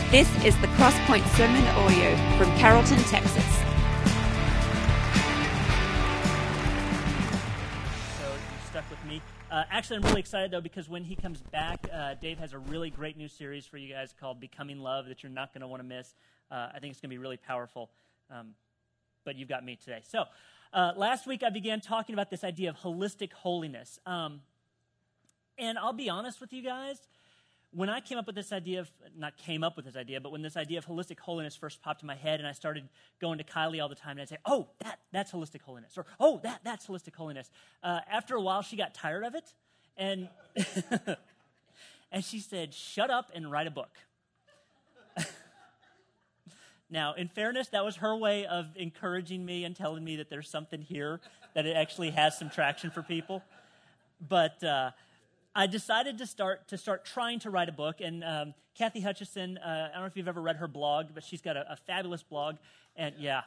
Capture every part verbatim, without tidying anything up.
This is the Crosspoint Sermon Audio from Carrollton, Texas. So you stuck with me. Uh, actually, I'm really excited, though, because when he comes back, uh, Dave has a really great new series for you guys called Becoming Love that you're not going to want to miss. Uh, I think it's going to be really powerful, um, but you've got me today. So uh, last week, I began talking about this idea of holistic holiness. Um, and I'll be honest with you guys, when I came up with this idea of, not came up with this idea, but when this idea of holistic holiness first popped in my head and I started going to Kylie all the time and I'd say, oh, that that's holistic holiness, or oh, that that's holistic holiness. Uh, after a while, she got tired of it, and and she said, shut up and write a book. Now, in fairness, that was her way of encouraging me and telling me that there's something here, that it actually has some traction for people. But uh I decided to start to start trying to write a book, and um, Kathy Hutchison, uh, I don't know if you've ever read her blog, but she's got a, a fabulous blog, and yeah.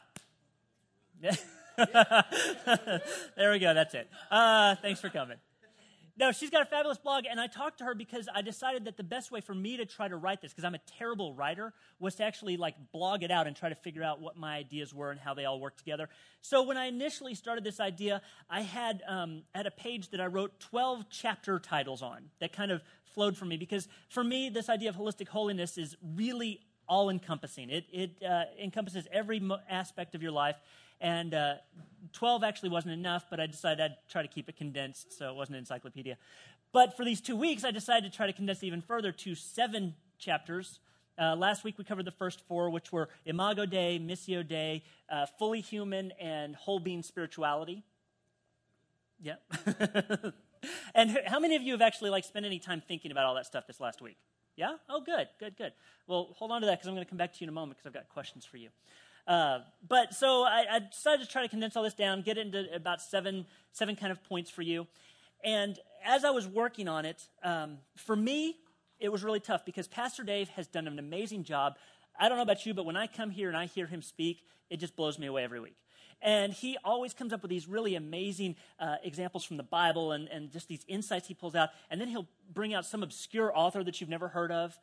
There we go, that's it. Uh, thanks for coming. No, she's got a fabulous blog, and I talked to her because I decided that the best way for me to try to write this, because I'm a terrible writer, was to actually like blog it out and try to figure out what my ideas were and how they all work together. So when I initially started this idea, I had um, had a page that I wrote twelve chapter titles on that kind of flowed from me, because for me, this idea of holistic holiness is really all-encompassing. It, it uh, encompasses every mo- aspect of your life. And uh, twelve actually wasn't enough, but I decided I'd try to keep it condensed, so it wasn't an encyclopedia. But for these two weeks, I decided to try to condense it even further to seven chapters. Uh, last week, we covered the first four, which were Imago Dei, Missio Dei, uh, Fully Human, and Whole Being Spirituality. Yeah. And how many of you have actually like spent any time thinking about all that stuff this last week? Yeah? Oh, good, good, good. Well, hold on to that, because I'm going to come back to you in a moment, because I've got questions for you. Uh, but so I, I decided to try to condense all this down, get into about seven, seven kind of points for you. And as I was working on it, um, for me, it was really tough because Pastor Dave has done an amazing job. I don't know about you, but when I come here and I hear him speak, it just blows me away every week. And he always comes up with these really amazing uh, examples from the Bible and, and just these insights he pulls out. And then he'll bring out some obscure author that you've never heard of.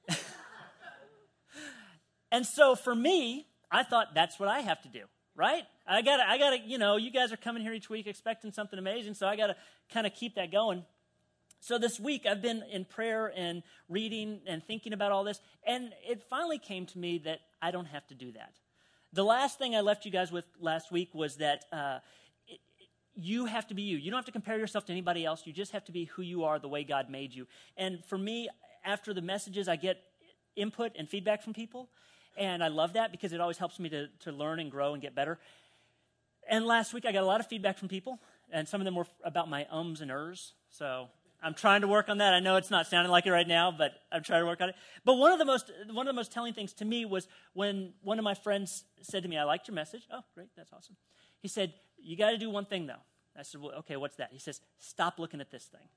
And so for me, I thought that's what I have to do, right? I gotta, I gotta, you know, you guys are coming here each week expecting something amazing, so I gotta kind of keep that going. So this week I've been in prayer and reading and thinking about all this, and it finally came to me that I don't have to do that. The last thing I left you guys with last week was that uh, it, you have to be you. You don't have to compare yourself to anybody else. You just have to be who you are, the way God made you. And for me, after the messages, I get input and feedback from people. And I love that because it always helps me to, to learn and grow and get better. And last week I got a lot of feedback from people, and some of them were about my ums and ers. So I'm trying to work on that. I know it's not sounding like it right now, but I'm trying to work on it. But one of the most one of the most telling things to me was when one of my friends said to me, "I liked your message." Oh, great, that's awesome. He said, "You got to do one thing though." I said, "Well, okay, what's that?" He says, "Stop looking at this thing.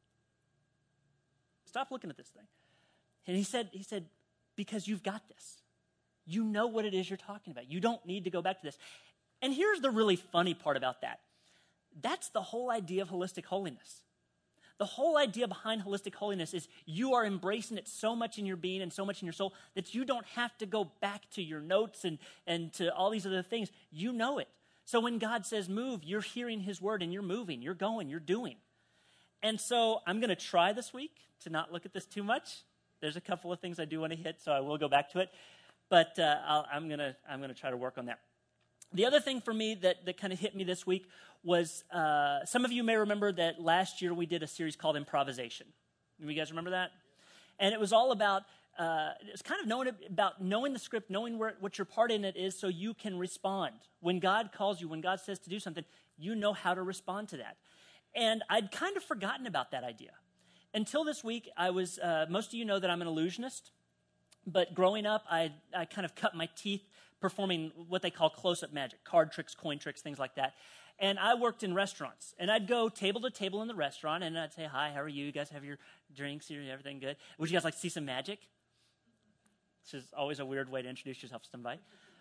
Stop looking at this thing." And he said, he said, "Because you've got this. You know what it is you're talking about. You don't need to go back to this." And here's the really funny part about that. That's the whole idea of holistic holiness. The whole idea behind holistic holiness is you are embracing it so much in your being and so much in your soul that you don't have to go back to your notes and, and to all these other things. You know it. So when God says move, you're hearing his word and you're moving, you're going, you're doing. And so I'm going to try this week to not look at this too much. There's a couple of things I do want to hit, so I will go back to it. But uh, I'll, I'm gonna I'm gonna try to work on that. The other thing for me that, that kind of hit me this week was uh, some of you may remember that last year we did a series called Improvisation. You guys remember that? And it was all about uh, it's kind of knowing about knowing the script, knowing where, what your part in it is, so you can respond when God calls you, when God says to do something. You know how to respond to that. And I'd kind of forgotten about that idea until this week. I was uh, most of you know that I'm an illusionist. But growing up, I, I kind of cut my teeth performing what they call close-up magic, card tricks, coin tricks, things like that. And I worked in restaurants. And I'd go table to table in the restaurant, and I'd say, "Hi, how are you? You guys have your drinks here? Everything good? Would you guys like to see some magic?" Which is always a weird way to introduce yourself to somebody.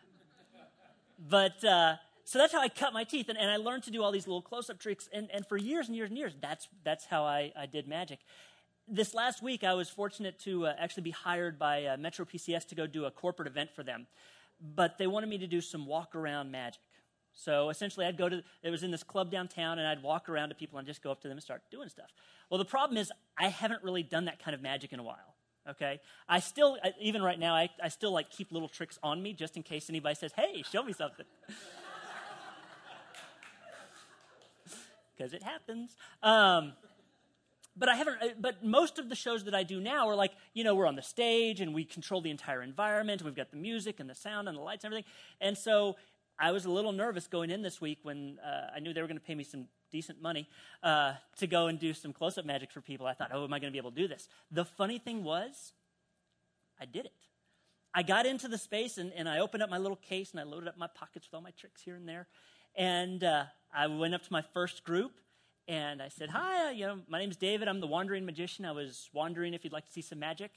But uh, so that's how I cut my teeth. And, and I learned to do all these little close-up tricks. And, and for years and years and years, that's, that's how I, I did magic. this last week, I was fortunate to uh, actually be hired by uh, Metro P C S to go do a corporate event for them. But they wanted me to do some walk-around magic. So essentially, I'd go to, it was in this club downtown, and I'd walk around to people and just go up to them and start doing stuff. Well, the problem is, I haven't really done that kind of magic in a while, okay? I still, I, even right now, I, I still like keep little tricks on me just in case anybody says, hey, show me something. Because it happens. Um, but I haven't, but most of the shows that I do now are like, you know, we're on the stage, and we control the entire environment, and we've got the music and the sound and the lights and everything. And so I was a little nervous going in this week when uh, I knew they were going to pay me some decent money uh, to go and do some close-up magic for people. I thought, oh, am I going to be able to do this? The funny thing was, I did it. I got into the space, and, and I opened up my little case, and I loaded up my pockets with all my tricks here and there. And uh, I went up to my first group, and I said, hi, uh, you know, my name's David. I'm the Wandering Magician. I was wondering if you'd like to see some magic.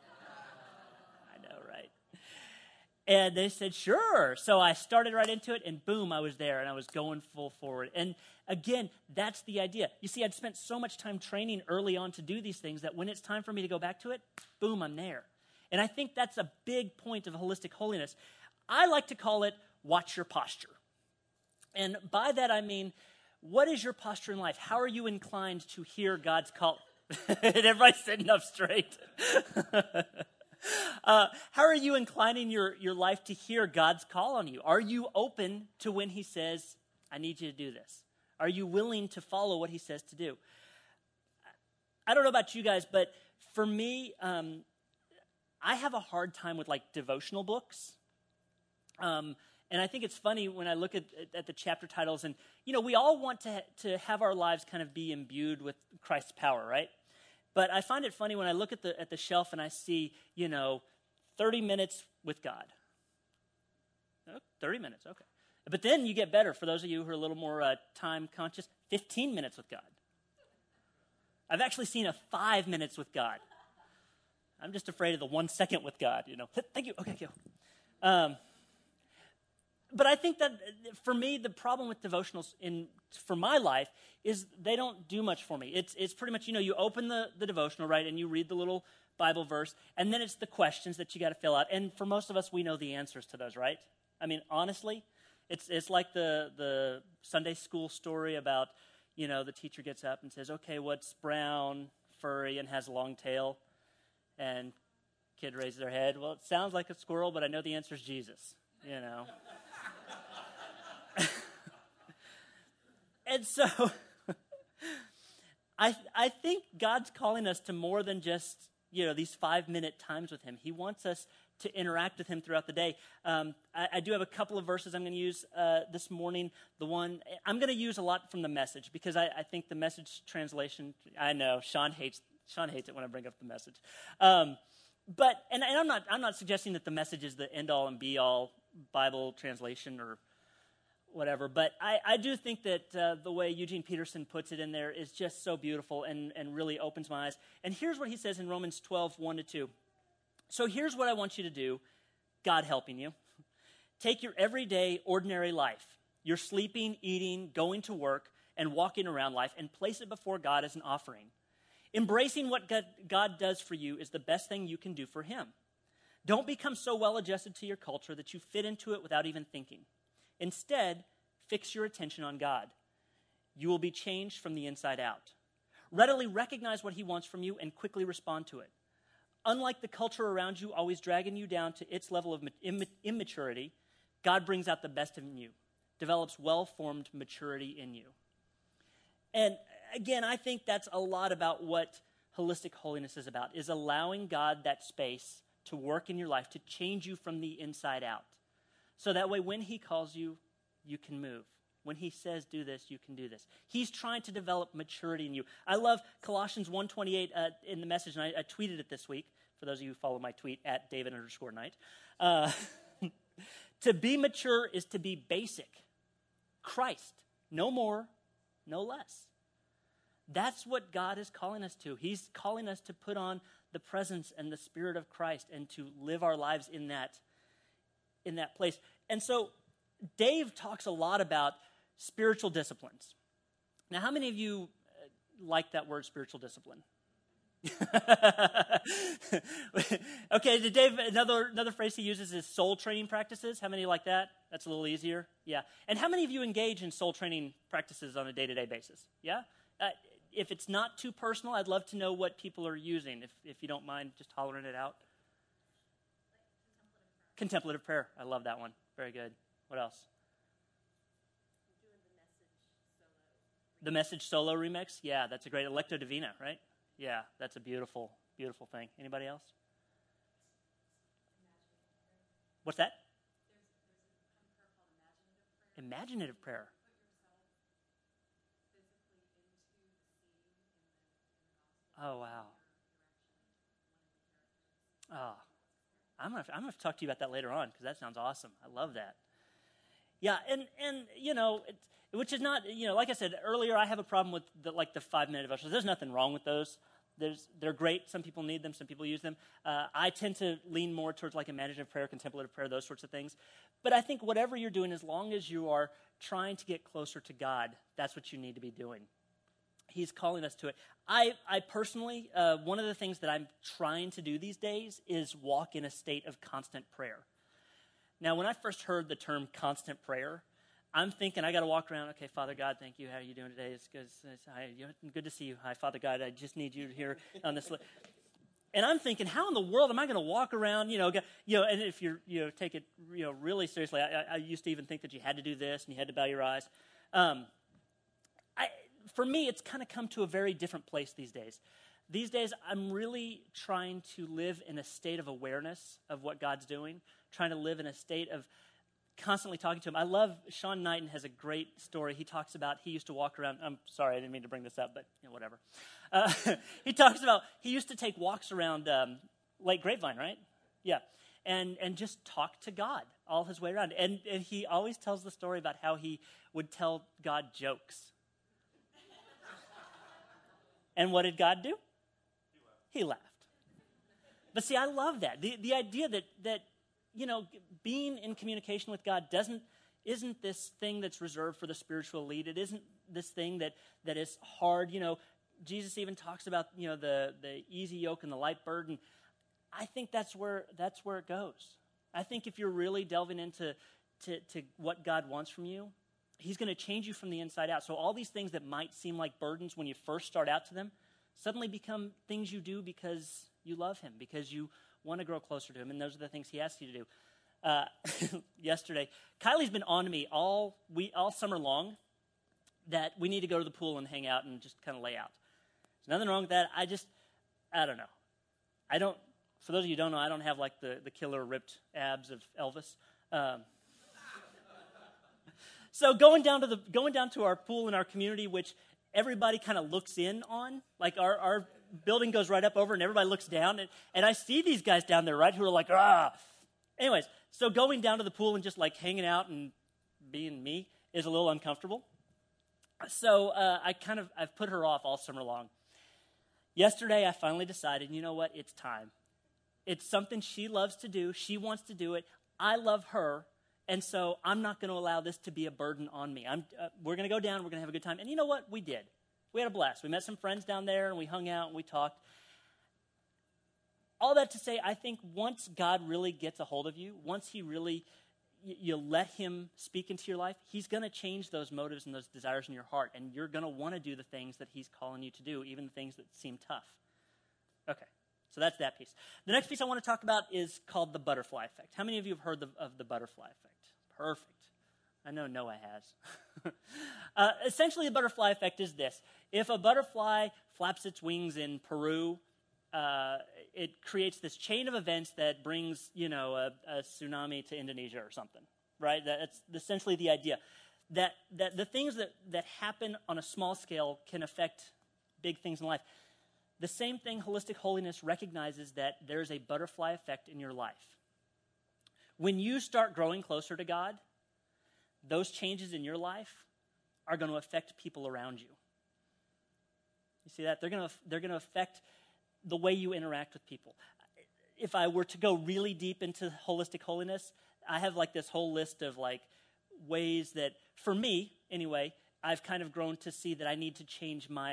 I know, right? And they said, sure. So I started right into it, and boom, I was there, and I was going full forward. And again, that's the idea. You see, I'd spent so much time training early on to do these things that when it's time for me to go back to it, boom, I'm there. And I think that's a big point of holistic holiness. I like to call it watch your posture. And by that I mean, what is your posture in life? How are you inclined to hear God's call? Everybody's sitting up straight. Uh, how are you inclining your, your life to hear God's call on you? Are you open to when he says, I need you to do this? Are you willing to follow what he says to do? I don't know about you guys, but for me, um, I have a hard time with like devotional books. Um, and I think it's funny when I look at, at the chapter titles, and, you know, we all want to, to have our lives kind of be imbued with Christ's power, right? But I find it funny when I look at the at the shelf and I see, you know, thirty minutes with God. Oh, thirty minutes, okay. But then you get better, for those of you who are a little more uh, time conscious, fifteen minutes with God. I've actually seen a five minutes with God. I'm just afraid of the one second with God, you know. Thank you, okay, go. Um, but I think that for me, the problem with devotionals in for my life is they don't do much for me. It's it's pretty much, you know, you open the, the devotional, right, and you read the little Bible verse, and then it's the questions that you got to fill out. And for most of us, we know the answers to those, right? I mean, honestly, it's it's like the the Sunday school story about, you know, the teacher gets up and says, okay, what's brown, furry, and has a long tail? And kid raises their head. Well, it sounds like a squirrel, but I know the answer is Jesus, you know. And so I I think God's calling us to more than just, you know, these five-minute times with him. He wants us to interact with him throughout the day. Um, I, I do have a couple of verses I'm going to use uh, this morning. The one, I'm going to use a lot from the Message, because I, I think the Message translation, I know, Sean hates Sean hates it when I bring up the Message. Um, but, and, and I'm not I'm not suggesting that the Message is the end-all and be-all Bible translation or whatever, but I, I do think that uh, the way Eugene Peterson puts it in there is just so beautiful and, and really opens my eyes. And here's what he says in Romans twelve, one to two. So here's what I want you to do, God helping you. Take your everyday, ordinary life, your sleeping, eating, going to work, and walking around life, and place it before God as an offering. Embracing what God, God does for you is the best thing you can do for him. Don't become so well-adjusted to your culture that you fit into it without even thinking. Instead, fix your attention on God. You will be changed from the inside out. Readily recognize what he wants from you and quickly respond to it. Unlike the culture around you always dragging you down to its level of immaturity, God brings out the best in you, develops well-formed maturity in you. And again, I think that's a lot about what holistic holiness is about, is allowing God that space to work in your life, to change you from the inside out. So that way, when he calls you, you can move. When he says, do this, you can do this. He's trying to develop maturity in you. I love Colossians one twenty-eight uh, in the Message, and I, I tweeted it this week, for those of you who follow my tweet, at David underscore Knight. Uh, to be mature is to be basic. Christ. No more, no less. That's what God is calling us to. He's calling us to put on the presence and the Spirit of Christ and to live our lives in that in that place. And so Dave talks a lot about spiritual disciplines. Now, how many of you like that word, spiritual discipline? Okay, the Dave, another another phrase he uses is soul training practices. How many like that? That's a little easier. Yeah. And how many of you engage in soul training practices on a day-to-day basis? Yeah? Uh, if it's not too personal, I'd love to know what people are using, if, if you don't mind just hollering it out. Contemplative prayer. I love that one. Very good. What else? The Message Solo remix? Yeah, that's a great Electo Divina, right? Yeah, that's a beautiful, beautiful thing. Anybody else? What's that? Imaginative prayer. Oh, wow. Oh, I'm gonna, I'm gonna talk to you about that later on because that sounds awesome. I love that. Yeah, and and you know, it, which is not, you know, like I said earlier, I have a problem with the, like the five minute devotionals. There's nothing wrong with those. There's they're great. Some people need them. Some people use them. Uh, I tend to lean more towards like imaginative prayer, contemplative prayer, those sorts of things. But I think whatever you're doing, as long as you are trying to get closer to God, that's what you need to be doing. He's calling us to it. I, I personally, uh, one of the things that I'm trying to do these days is walk in a state of constant prayer. Now, when I first heard the term constant prayer, I'm thinking I got to walk around. Okay, Father God, thank you. How are you doing today? It's good. It's, hi, good to see you. Hi, Father God. I just need you here on this. Li-. And I'm thinking, how in the world am I going to walk around? You know, go, you know. And if you're, you know, take it, you know, really seriously. I, I used to even think that you had to do this and you had to bow your eyes. Um, I, for me, it's kind of come to a very different place these days. These days, I'm really trying to live in a state of awareness of what God's doing, trying to live in a state of constantly talking to him. I love, Sean Knighton has a great story. He talks about, he used to walk around, I'm sorry, I didn't mean to bring this up, but you know, whatever. Uh, he talks about, he used to take walks around um, Lake Grapevine, right? Yeah. And and just talk to God all his way around. And, and he always tells the story about how he would tell God jokes. And what did God do? He laughed. But see, I love that. The the idea that that, you know, being in communication with God doesn't isn't this thing that's reserved for the spiritual elite. It isn't this thing that, that is hard. You know, Jesus even talks about, you know, the, the easy yoke and the light burden. I think that's where that's where it goes. I think if you're really delving into to, to what God wants from you, he's going to change you from the inside out. So all these things that might seem like burdens when you first start out to them suddenly become things you do because you love him, because you want to grow closer to him, and those are the things he asks you to do. Uh, yesterday, Kylie's been on to me all we all summer long that we need to go to the pool and hang out and just kind of lay out. There's nothing wrong with that. I just, I don't know. I don't, for those of you who don't know, I don't have like the, the killer ripped abs of Elvis. Um, so going down to the going down to our pool in our community, which everybody kind of looks in on, like our, our building goes right up over and everybody looks down, and, and I see these guys down there, right, who are like, ah. Anyways, so going down to the pool and just like hanging out and being me is a little uncomfortable. So uh, I kind of, I've put her off all summer long. Yesterday, I finally decided, you know what, it's time. It's something she loves to do. She wants to do it. I love her. And so I'm not going to allow this to be a burden on me. I'm, uh, we're going to go down. We're going to have a good time. And you know what? We did. We had a blast. We met some friends down there, and we hung out, and we talked. All that to say, I think once God really gets a hold of you, once he really, y- you let him speak into your life, he's going to change those motives and those desires in your heart, and you're going to want to do the things that he's calling you to do, even the things that seem tough. Okay. So that's that piece. The next piece I want to talk about is called the butterfly effect. How many of you have heard the, of the butterfly effect? Perfect. I know Noah has. uh, essentially, the butterfly effect is this. If a butterfly flaps its wings in Peru, uh, it creates this chain of events that brings, you know, a, a tsunami to Indonesia or something, right? That's essentially the idea. That, that the things that, that happen on a small scale can affect big things in life. The same thing, holistic holiness recognizes that there's a butterfly effect in your life. When you start growing closer to God, those changes in your life are going to affect people around you. You see that? They're going to, they're going to affect the way you interact with people. If I were to go really deep into holistic holiness, I have like this whole list of like ways that, for me anyway, I've kind of grown to see that I need to change my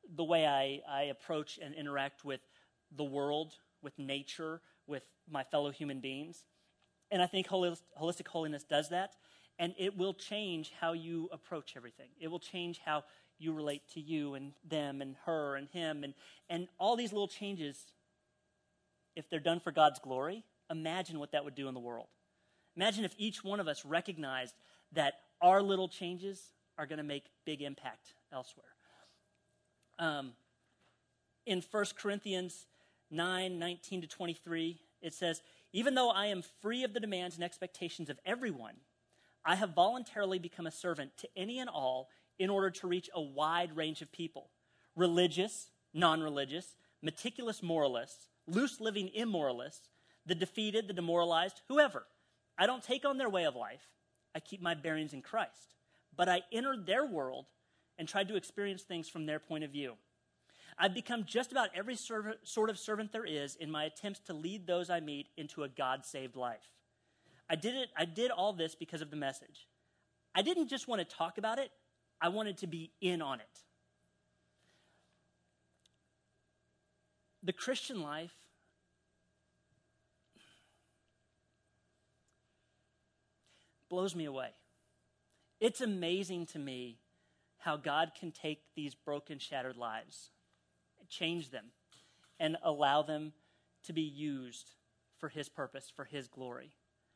the way I, I approach and interact with the world, with nature, with my fellow human beings. And I think holi- holistic holiness does that, and it will change how you approach everything. It will change how you relate to you and them and her and him, and, and all these little changes, if they're done for God's glory, imagine what that would do in the world. Imagine if each one of us recognized that our little changes are going to make big impact elsewhere. Um, in First Corinthians nine, nineteen to twenty-three, it says, "Even though I am free of the demands and expectations of everyone, I have voluntarily become a servant to any and all in order to reach a wide range of people. Religious, non-religious, meticulous moralists, loose-living immoralists, the defeated, the demoralized, whoever. I don't take on their way of life. I keep my bearings in Christ. But I entered their world and tried to experience things from their point of view. I've become just about every serv- sort of servant there is in my attempts to lead those I meet into a God-saved life. I did it. I did all this because of the message. I didn't just want to talk about it. I wanted to be in on it." The Christian life blows me away. It's amazing to me how God can take these broken, shattered lives, change them, and allow them to be used for his purpose, for his glory.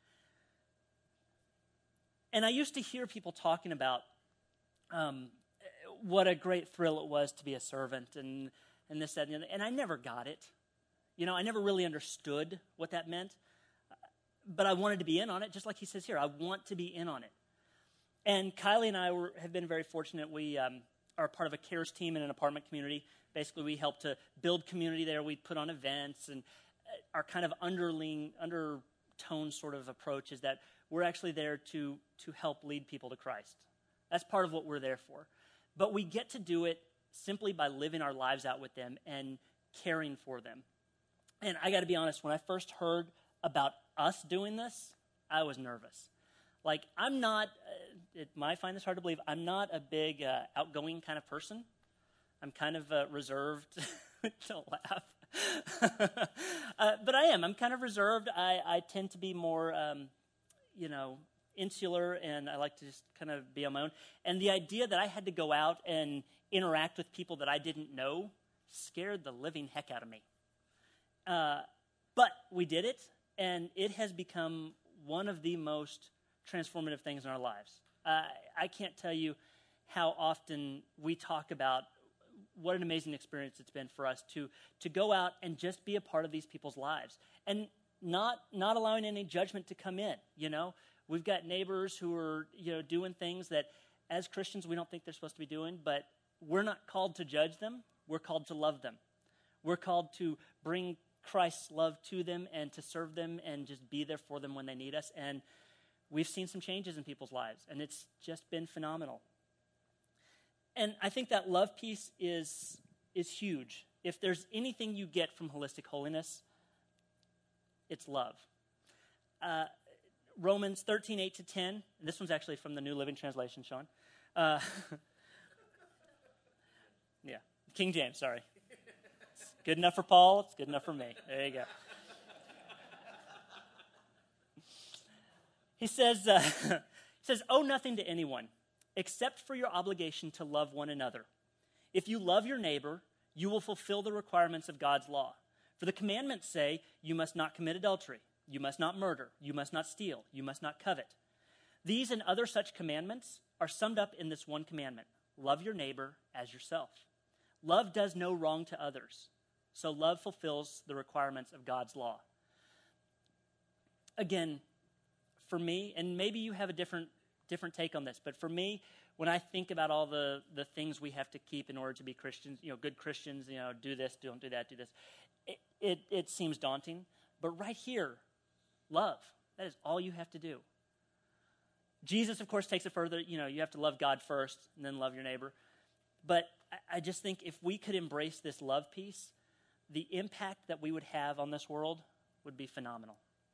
And I used to hear people talking about um, what a great thrill it was to be a servant and, and this, that, and the other. And I never got it. You know, I never really understood what that meant. But I wanted to be in on it, just like he says here. I want to be in on it. And Kylie and I were, have been very fortunate. We um, are part of a CARES team in an apartment community. Basically, we help to build community there. We put on events, and our kind of underling, undertone sort of approach is that we're actually there to, to help lead people to Christ. That's part of what we're there for. But we get to do it simply by living our lives out with them and caring for them. And I got to be honest, when I first heard about us doing this, I was nervous. Like, I'm not, uh, it might find this hard to believe, I'm not a big uh, outgoing kind of person. I'm kind of uh, reserved. Don't laugh. uh, but I am. I'm kind of reserved. I, I tend to be more, um, you know, insular, and I like to just kind of be on my own. And the idea that I had to go out and interact with people that I didn't know scared the living heck out of me. Uh, but we did it, and it has become one of the most transformative things in our lives. Uh, I can't tell you how often we talk about what an amazing experience it's been for us to to go out and just be a part of these people's lives, and not not allowing any judgment to come in. You know, we've got neighbors who are, you know, doing things that as Christians we don't think they're supposed to be doing, but we're not called to judge them. We're called to love them. We're called to bring Christ's love to them and to serve them and just be there for them when they need us. And we've seen some changes in people's lives, and it's just been phenomenal. And I think that love piece is, is huge. If there's anything you get from holistic holiness, it's love. Uh, Romans thirteen, eight to ten, and this one's actually from the New Living Translation, Sean. Uh, yeah, King James, sorry. It's good enough for Paul, it's good enough for me. There you go. He says, uh, he says, "Owe nothing to anyone, except for your obligation to love one another. If you love your neighbor, you will fulfill the requirements of God's law. For the commandments say, you must not commit adultery, you must not murder, you must not steal, you must not covet. These and other such commandments are summed up in this one commandment: love your neighbor as yourself. Love does no wrong to others, so love fulfills the requirements of God's law." Again, for me, and maybe you have a different different take on this, but for me, when I think about all the, the things we have to keep in order to be Christians, you know, good Christians, you know, do this, don't do that, do this, it, it, it seems daunting. But right here, love. That is all you have to do. Jesus, of course, takes it further. You know, you have to love God first and then love your neighbor. But I, I just think if we could embrace this love piece, the impact that we would have on this world would be phenomenal.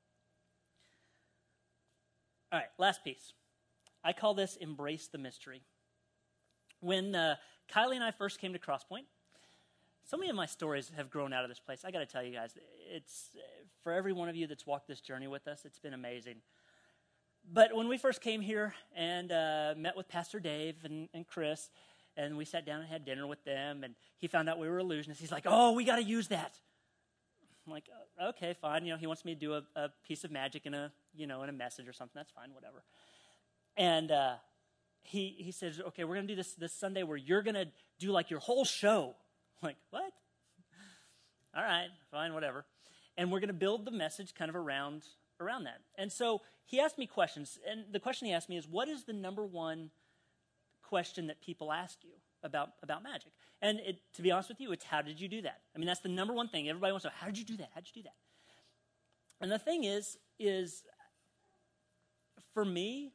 All right, last piece. I call this embrace the mystery. When uh, Kylie and I first came to Crosspoint, So many of my stories have grown out of this place. I got to tell you guys, it's for every one of you that's walked this journey with us, it's been amazing. But when we first came here and uh, met with Pastor Dave and, and Chris, and we sat down and had dinner with them, and he found out we were illusionists, he's like, oh, we got to use that. I'm like, okay, fine. You know, he wants me to do a, a piece of magic in a, you know, in a message or something. That's fine, whatever. And uh, he he says, okay, we're going to do this this Sunday where you're going to do like your whole show. I'm like, what? All right, fine, whatever. And we're going to build the message kind of around around that. And so he asked me questions, and the question he asked me is, what is the number one question that people ask you about, about magic? And it, to be honest with you, it's how did you do that? I mean, that's the number one thing. Everybody wants to know, how did you do that? How did you do that? And the thing is, is for me,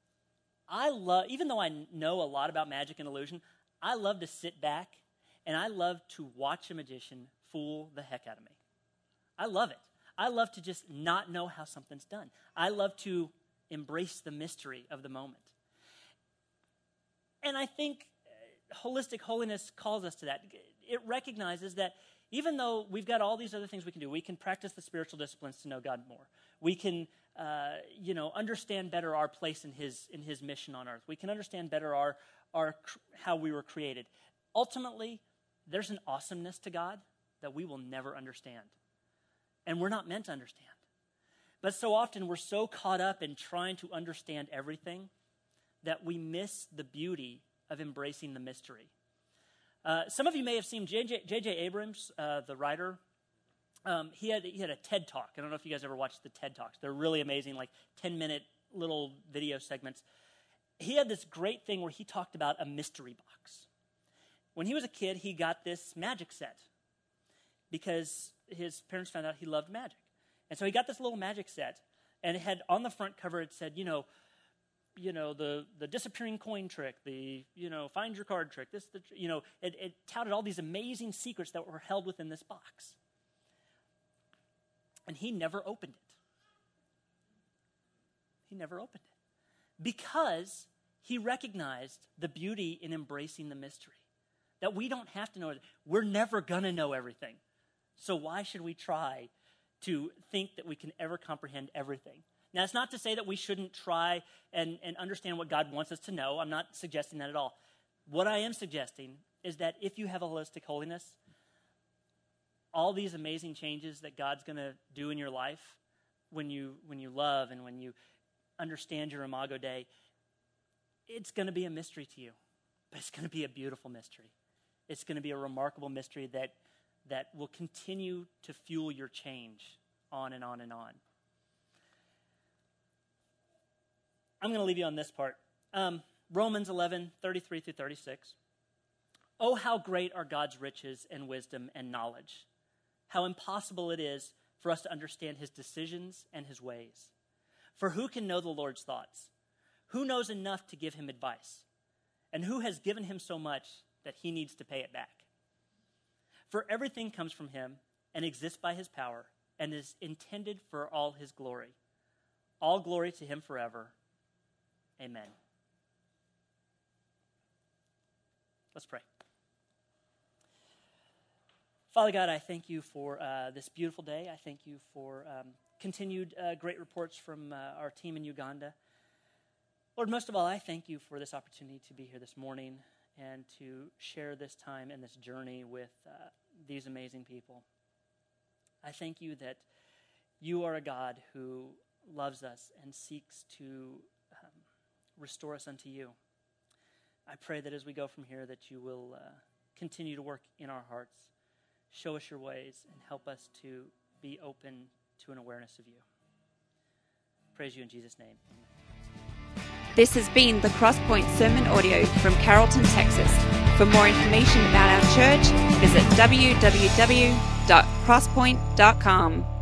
I love, even though I know a lot about magic and illusion, I love to sit back and I love to watch a magician fool the heck out of me. I love it. I love to just not know how something's done. I love to embrace the mystery of the moment. And I think holistic holiness calls us to that. It recognizes that even though we've got all these other things we can do, we can practice the spiritual disciplines to know God more. We can, uh, you know, understand better our place in His in His mission on earth. We can understand better our our how we were created. Ultimately, there's an awesomeness to God that we will never understand, and we're not meant to understand. But so often we're so caught up in trying to understand everything that we miss the beauty of embracing the mystery. Uh, some of you may have seen J J Abrams, uh, the writer. Um, he had he had a TED Talk. I don't know if you guys ever watched the TED Talks. They're really amazing, like ten-minute little video segments. He had this great thing where he talked about a mystery box. When he was a kid, he got this magic set because his parents found out he loved magic. And so he got this little magic set, and it had on the front cover, it said, you know, you know, the, the disappearing coin trick, the, you know, find your card trick, this, the, you know, it, it touted all these amazing secrets that were held within this box. And he never opened it. He never opened it. Because he recognized the beauty in embracing the mystery. That we don't have to know it. We're never going to know everything. So why should we try to think that we can ever comprehend everything? Now, it's not to say that we shouldn't try and, and understand what God wants us to know. I'm not suggesting that at all. What I am suggesting is that if you have a holistic holiness, all these amazing changes that God's going to do in your life when you when you love and when you understand your Imago Dei, it's going to be a mystery to you. But it's going to be a beautiful mystery. It's going to be a remarkable mystery that, that will continue to fuel your change on and on and on. I'm going to leave you on this part. Um, Romans eleven, thirty-three through thirty-six. Oh, how great are God's riches and wisdom and knowledge. How impossible it is for us to understand His decisions and His ways. For who can know the Lord's thoughts? Who knows enough to give Him advice? And who has given Him so much that He needs to pay it back? For everything comes from Him and exists by His power and is intended for all His glory. All glory to Him forever. Amen. Let's pray. Father God, I thank you for uh, this beautiful day. I thank you for um, continued uh, great reports from uh, our team in Uganda. Lord, most of all, I thank you for this opportunity to be here this morning and to share this time and this journey with uh, these amazing people. I thank you that you are a God who loves us and seeks to um, restore us unto you. I pray that as we go from here that you will uh, continue to work in our hearts, show us your ways, and help us to be open to an awareness of you. Praise you in Jesus' name. Amen. This has been the Crosspoint Sermon Audio from Carrollton, Texas. For more information about our church, visit w w w dot crosspoint dot com.